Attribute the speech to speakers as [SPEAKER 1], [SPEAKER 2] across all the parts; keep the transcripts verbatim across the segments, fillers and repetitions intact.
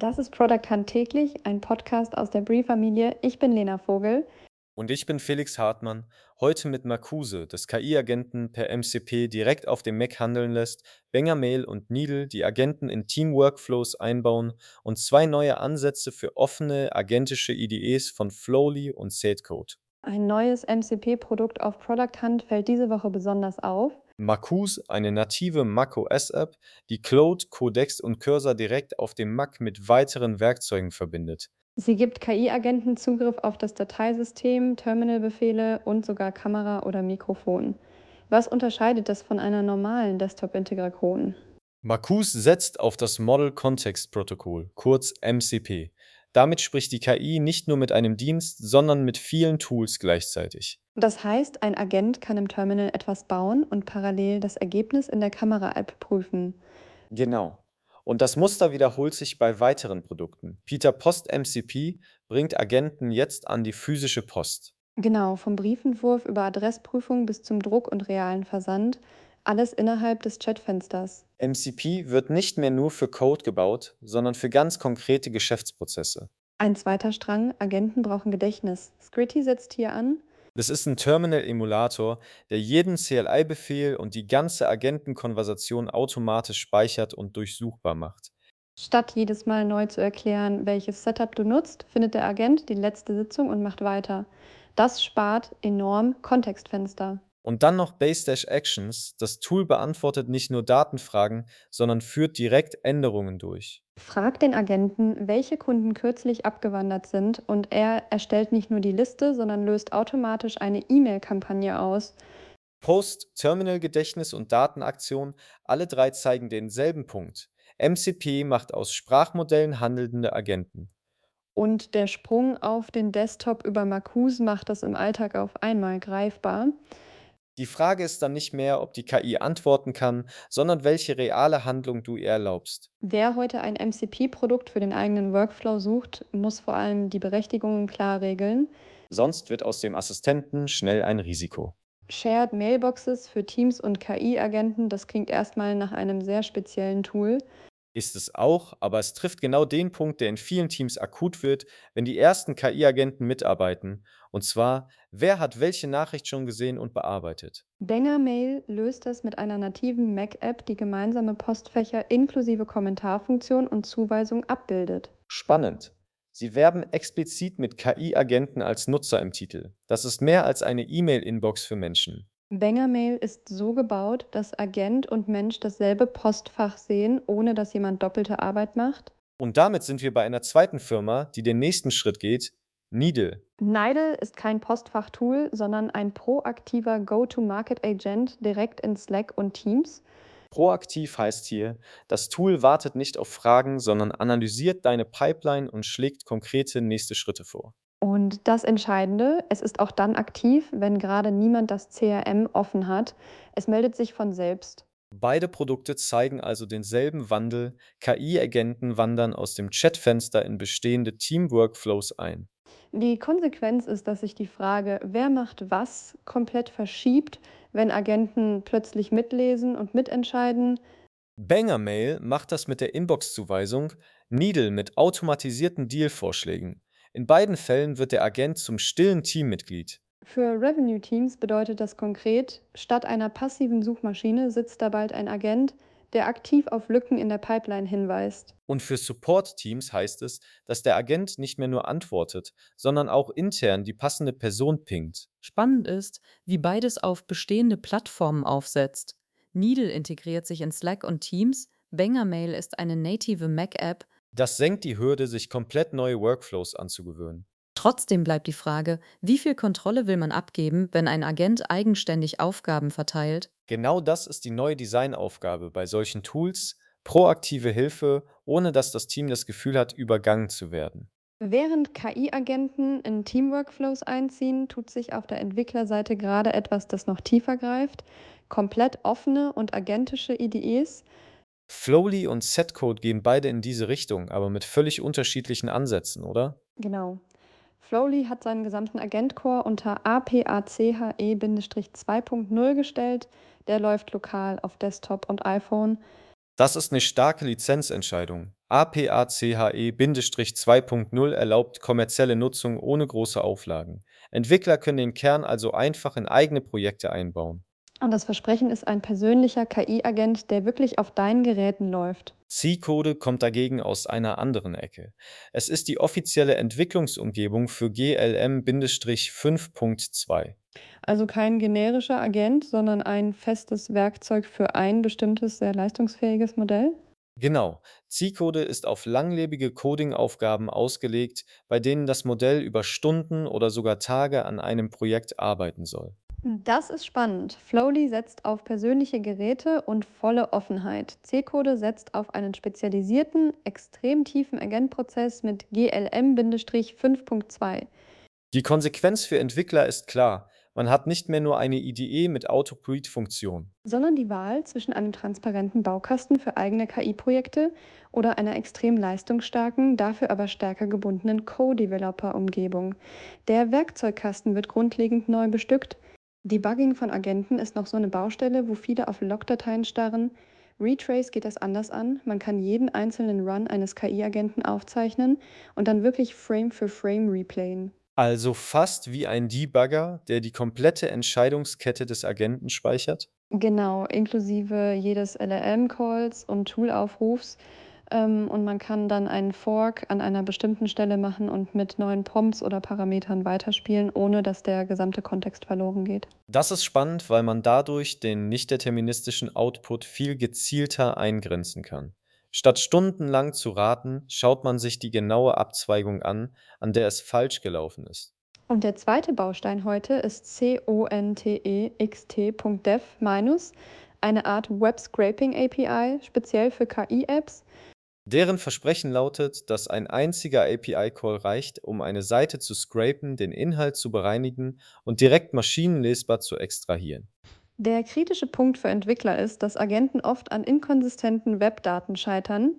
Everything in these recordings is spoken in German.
[SPEAKER 1] Das ist Product Hunt täglich, ein Podcast aus der Brie-Familie. Ich bin Lena Vogel.
[SPEAKER 2] Und ich bin Felix Hartmann, heute mit Marcuse, das K I-Agenten per M C P direkt auf dem Mac handeln lässt, Bengermail und Needle, die Agenten in Team-Workflows einbauen und zwei neue Ansätze für offene agentische I D Es von Flowly und Sadecode.
[SPEAKER 1] Ein neues M C P-Produkt auf Product Hunt fällt diese Woche besonders auf.
[SPEAKER 2] Marcuse, eine native macOS-App, die Claude, Codex und Cursor direkt auf dem Mac mit weiteren Werkzeugen verbindet.
[SPEAKER 1] Sie gibt K I-Agenten Zugriff auf das Dateisystem, Terminalbefehle und sogar Kamera oder Mikrofon. Was unterscheidet das von einer normalen Desktop-Integration?
[SPEAKER 2] Marcuse setzt auf das Model Context Protocol, kurz M C P. Damit spricht die K I nicht nur mit einem Dienst, sondern mit vielen Tools gleichzeitig.
[SPEAKER 1] Das heißt, ein Agent kann im Terminal etwas bauen und parallel das Ergebnis in der Kamera-App prüfen.
[SPEAKER 2] Genau. Und das Muster wiederholt sich bei weiteren Produkten. Peter Post M C P bringt Agenten jetzt an die physische Post.
[SPEAKER 1] Genau, vom Briefentwurf über Adressprüfung bis zum Druck und realen Versand, alles innerhalb des Chatfensters.
[SPEAKER 2] M C P wird nicht mehr nur für Code gebaut, sondern für ganz konkrete Geschäftsprozesse.
[SPEAKER 1] Ein zweiter Strang, Agenten brauchen Gedächtnis. Scritty setzt hier an.
[SPEAKER 2] Das ist ein Terminal-Emulator, der jeden C L I-Befehl und die ganze Agentenkonversation automatisch speichert und durchsuchbar macht.
[SPEAKER 1] Statt jedes Mal neu zu erklären, welches Setup du nutzt, findet der Agent die letzte Sitzung und macht weiter. Das spart enorm Kontextfenster.
[SPEAKER 2] Und dann noch Base Actions. Das Tool beantwortet nicht nur Datenfragen, sondern führt direkt Änderungen durch.
[SPEAKER 1] Frag den Agenten, welche Kunden kürzlich abgewandert sind, und er erstellt nicht nur die Liste, sondern löst automatisch eine E-Mail-Kampagne aus.
[SPEAKER 2] Post, Terminal-Gedächtnis und Datenaktion, alle drei zeigen denselben Punkt. M C P macht aus Sprachmodellen handelnde Agenten.
[SPEAKER 1] Und der Sprung auf den Desktop über Marcuse macht das im Alltag auf einmal greifbar.
[SPEAKER 2] Die Frage ist dann nicht mehr, ob die K I antworten kann, sondern welche reale Handlung du ihr erlaubst.
[SPEAKER 1] Wer heute ein M C P-Produkt für den eigenen Workflow sucht, muss vor allem die Berechtigungen klar regeln.
[SPEAKER 2] Sonst wird aus dem Assistenten schnell ein Risiko.
[SPEAKER 1] Shared Mailboxes für Teams und K I-Agenten, das klingt erstmal nach einem sehr speziellen Tool.
[SPEAKER 2] Ist es auch, aber es trifft genau den Punkt, der in vielen Teams akut wird, wenn die ersten K I-Agenten mitarbeiten. Und zwar, wer hat welche Nachricht schon gesehen und bearbeitet?
[SPEAKER 1] Bengermail löst das mit einer nativen Mac-App, die gemeinsame Postfächer inklusive Kommentarfunktion und Zuweisung abbildet.
[SPEAKER 2] Spannend. Sie werben explizit mit K I-Agenten als Nutzer im Titel. Das ist mehr als eine E-Mail-Inbox für Menschen.
[SPEAKER 1] Bengermail ist so gebaut, dass Agent und Mensch dasselbe Postfach sehen, ohne dass jemand doppelte Arbeit macht.
[SPEAKER 2] Und damit sind wir bei einer zweiten Firma, die den nächsten Schritt geht, Needle.
[SPEAKER 1] Nidal ist kein Postfach-Tool, sondern ein proaktiver Go-to-Market-Agent direkt in Slack und Teams.
[SPEAKER 2] Proaktiv heißt hier, das Tool wartet nicht auf Fragen, sondern analysiert deine Pipeline und schlägt konkrete nächste Schritte vor.
[SPEAKER 1] Und das Entscheidende, es ist auch dann aktiv, wenn gerade niemand das C R M offen hat. Es meldet sich von selbst.
[SPEAKER 2] Beide Produkte zeigen also denselben Wandel, K I-Agenten wandern aus dem Chatfenster in bestehende Team-Workflows ein.
[SPEAKER 1] Die Konsequenz ist, dass sich die Frage, wer macht was, komplett verschiebt, wenn Agenten plötzlich mitlesen und mitentscheiden.
[SPEAKER 2] Bangermail macht das mit der Inbox-Zuweisung, Needle mit automatisierten Deal-Vorschlägen. In beiden Fällen wird der Agent zum stillen Teammitglied.
[SPEAKER 1] Für Revenue-Teams bedeutet das konkret, statt einer passiven Suchmaschine sitzt da bald ein Agent, der aktiv auf Lücken in der Pipeline hinweist.
[SPEAKER 2] Und für Support-Teams heißt es, dass der Agent nicht mehr nur antwortet, sondern auch intern die passende Person pingt.
[SPEAKER 3] Spannend ist, wie beides auf bestehende Plattformen aufsetzt. Needle integriert sich in Slack und Teams, Bengermail ist eine native Mac-App.
[SPEAKER 2] Das senkt die Hürde, sich komplett neue Workflows anzugewöhnen.
[SPEAKER 3] Trotzdem bleibt die Frage, wie viel Kontrolle will man abgeben, wenn ein Agent eigenständig Aufgaben verteilt?
[SPEAKER 2] Genau das ist die neue Designaufgabe bei solchen Tools, proaktive Hilfe, ohne dass das Team das Gefühl hat, übergangen zu werden.
[SPEAKER 1] Während K I-Agenten in Team-Workflows einziehen, tut sich auf der Entwicklerseite gerade etwas, das noch tiefer greift. Komplett offene und agentische I D Es.
[SPEAKER 2] Flowly und Setcode gehen beide in diese Richtung, aber mit völlig unterschiedlichen Ansätzen, oder?
[SPEAKER 1] Genau. Flowly hat seinen gesamten Agent-Core unter A P A C H E zwei Punkt null gestellt. Der läuft lokal auf Desktop und iPhone.
[SPEAKER 2] Das ist eine starke Lizenzentscheidung. APACHE-zwei Punkt null erlaubt kommerzielle Nutzung ohne große Auflagen. Entwickler können den Kern also einfach in eigene Projekte einbauen.
[SPEAKER 1] Und das Versprechen ist ein persönlicher K I-Agent, der wirklich auf deinen Geräten läuft.
[SPEAKER 2] C-Code kommt dagegen aus einer anderen Ecke. Es ist die offizielle Entwicklungsumgebung für G L M fünf Punkt zwei.
[SPEAKER 1] Also kein generischer Agent, sondern ein festes Werkzeug für ein bestimmtes, sehr leistungsfähiges Modell.
[SPEAKER 2] Genau, C-Code ist auf langlebige Coding-Aufgaben ausgelegt, bei denen das Modell über Stunden oder sogar Tage an einem Projekt arbeiten soll.
[SPEAKER 1] Das ist spannend. Flowly setzt auf persönliche Geräte und volle Offenheit. C-Code setzt auf einen spezialisierten, extrem tiefen Agentprozess mit G L M fünf Punkt zwei.
[SPEAKER 2] Die Konsequenz für Entwickler ist klar. Man hat nicht mehr nur eine I D E mit Autocomplete-Funktion.
[SPEAKER 1] Sondern die Wahl zwischen einem transparenten Baukasten für eigene K I-Projekte oder einer extrem leistungsstarken, dafür aber stärker gebundenen Co-Developer-Umgebung. Der Werkzeugkasten wird grundlegend neu bestückt. Debugging von Agenten ist noch so eine Baustelle, wo viele auf Logdateien starren. Retrace geht das anders an. Man kann jeden einzelnen Run eines K I-Agenten aufzeichnen und dann wirklich Frame für Frame replayen.
[SPEAKER 2] Also fast wie ein Debugger, der die komplette Entscheidungskette des Agenten speichert?
[SPEAKER 1] Genau, inklusive jedes L L M-Calls und Toolaufrufs. Ähm, und man kann dann einen Fork an einer bestimmten Stelle machen und mit neuen Prompts oder Parametern weiterspielen, ohne dass der gesamte Kontext verloren geht.
[SPEAKER 2] Das ist spannend, weil man dadurch den nicht-deterministischen Output viel gezielter eingrenzen kann. Statt stundenlang zu raten, schaut man sich die genaue Abzweigung an, an der es falsch gelaufen ist.
[SPEAKER 1] Und der zweite Baustein heute ist context.dev minus, eine Art Web-Scraping-A P I, speziell für K I-Apps.
[SPEAKER 2] Deren Versprechen lautet, dass ein einziger A P I-Call reicht, um eine Seite zu scrapen, den Inhalt zu bereinigen und direkt maschinenlesbar zu extrahieren.
[SPEAKER 1] Der kritische Punkt für Entwickler ist, dass Agenten oft an inkonsistenten Webdaten scheitern.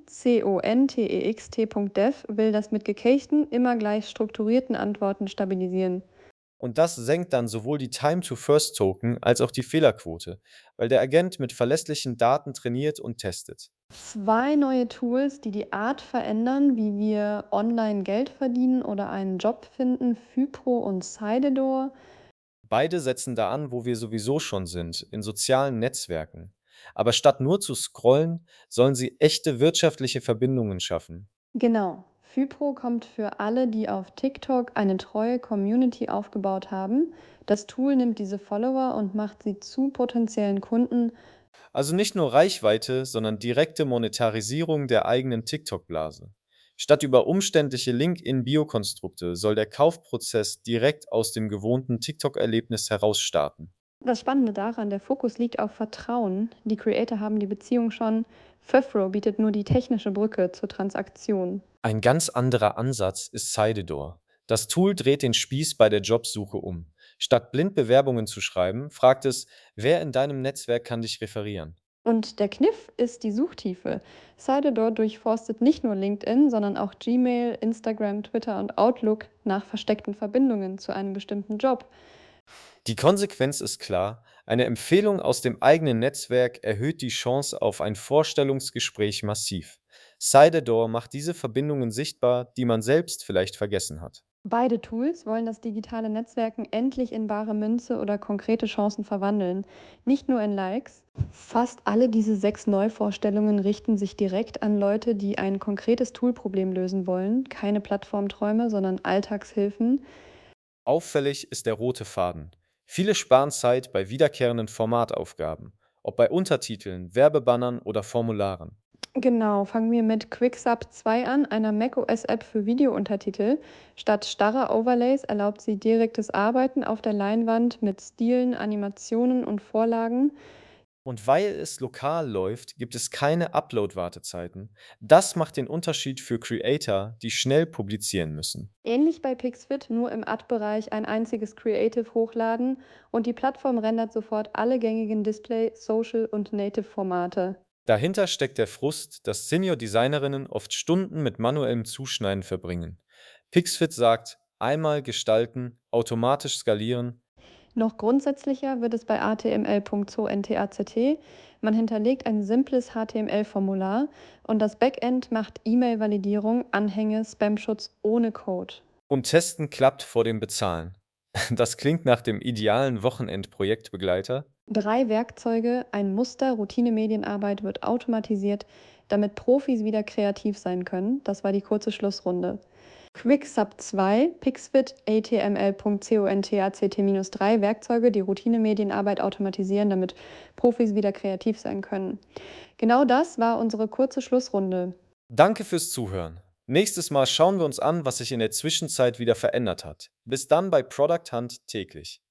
[SPEAKER 1] context.dev will das mit gecacheten, immer gleich strukturierten Antworten stabilisieren.
[SPEAKER 2] Und das senkt dann sowohl die Time-to-First-Token als auch die Fehlerquote, weil der Agent mit verlässlichen Daten trainiert und testet.
[SPEAKER 1] Zwei neue Tools, die die Art verändern, wie wir online Geld verdienen oder einen Job finden, Fypro und Sidedor.
[SPEAKER 2] Beide setzen da an, wo wir sowieso schon sind, in sozialen Netzwerken. Aber statt nur zu scrollen, sollen sie echte wirtschaftliche Verbindungen schaffen.
[SPEAKER 1] Genau. Fypro kommt für alle, die auf TikTok eine treue Community aufgebaut haben. Das Tool nimmt diese Follower und macht sie zu potenziellen Kunden.
[SPEAKER 2] Also nicht nur Reichweite, sondern direkte Monetarisierung der eigenen TikTok-Blase. Statt über umständliche Link-in-Bio-Konstrukte soll der Kaufprozess direkt aus dem gewohnten TikTok-Erlebnis heraus starten.
[SPEAKER 1] Das Spannende daran, der Fokus liegt auf Vertrauen. Die Creator haben die Beziehung schon. Fefro bietet nur die technische Brücke zur Transaktion.
[SPEAKER 2] Ein ganz anderer Ansatz ist Sidedor. Das Tool dreht den Spieß bei der Jobsuche um. Statt blind Bewerbungen zu schreiben, fragt es, wer in deinem Netzwerk kann dich referieren.
[SPEAKER 1] Und der Kniff ist die Suchtiefe. Sidedor durchforstet nicht nur LinkedIn, sondern auch Gmail, Instagram, Twitter und Outlook nach versteckten Verbindungen zu einem bestimmten Job.
[SPEAKER 2] Die Konsequenz ist klar, eine Empfehlung aus dem eigenen Netzwerk erhöht die Chance auf ein Vorstellungsgespräch massiv. Sidedor macht diese Verbindungen sichtbar, die man selbst vielleicht vergessen hat.
[SPEAKER 1] Beide Tools wollen das digitale Netzwerken endlich in bare Münze oder konkrete Chancen verwandeln, nicht nur in Likes. Fast alle diese sechs Neuvorstellungen richten sich direkt an Leute, die ein konkretes Toolproblem lösen wollen, keine Plattformträume, sondern Alltagshilfen.
[SPEAKER 2] Auffällig ist der rote Faden. Viele sparen Zeit bei wiederkehrenden Formataufgaben, ob bei Untertiteln, Werbebannern oder Formularen.
[SPEAKER 1] Genau, fangen wir mit QuickSub zwei an, einer macOS-App für Videountertitel. Statt starrer Overlays erlaubt sie direktes Arbeiten auf der Leinwand mit Stilen, Animationen und Vorlagen.
[SPEAKER 2] Und weil es lokal läuft, gibt es keine Upload-Wartezeiten. Das macht den Unterschied für Creator, die schnell publizieren müssen.
[SPEAKER 1] Ähnlich bei Pixfit, nur im Ad-Bereich ein einziges Creative hochladen und die Plattform rendert sofort alle gängigen Display-, Social- und Native-Formate.
[SPEAKER 2] Dahinter steckt der Frust, dass Senior-Designerinnen oft Stunden mit manuellem Zuschneiden verbringen. Pixfit sagt, einmal gestalten, automatisch skalieren.
[SPEAKER 1] Noch grundsätzlicher wird es bei A T M L.zo.ntact. Man hinterlegt ein simples H T M L-Formular und das Backend macht E-Mail-Validierung, Anhänge, Spamschutz ohne Code.
[SPEAKER 2] Und Testen klappt vor dem Bezahlen. Das klingt nach dem idealen Wochenend-Projektbegleiter.
[SPEAKER 1] Drei Werkzeuge, ein Muster, Routinemedienarbeit wird automatisiert, damit Profis wieder kreativ sein können. Das war die kurze Schlussrunde. QuickSub zwei, Pixfit, A T M L.contact drei Werkzeuge, die Routinemedienarbeit automatisieren, damit Profis wieder kreativ sein können. Genau das war unsere kurze Schlussrunde.
[SPEAKER 2] Danke fürs Zuhören. Nächstes Mal schauen wir uns an, was sich in der Zwischenzeit wieder verändert hat. Bis dann bei Product Hunt täglich.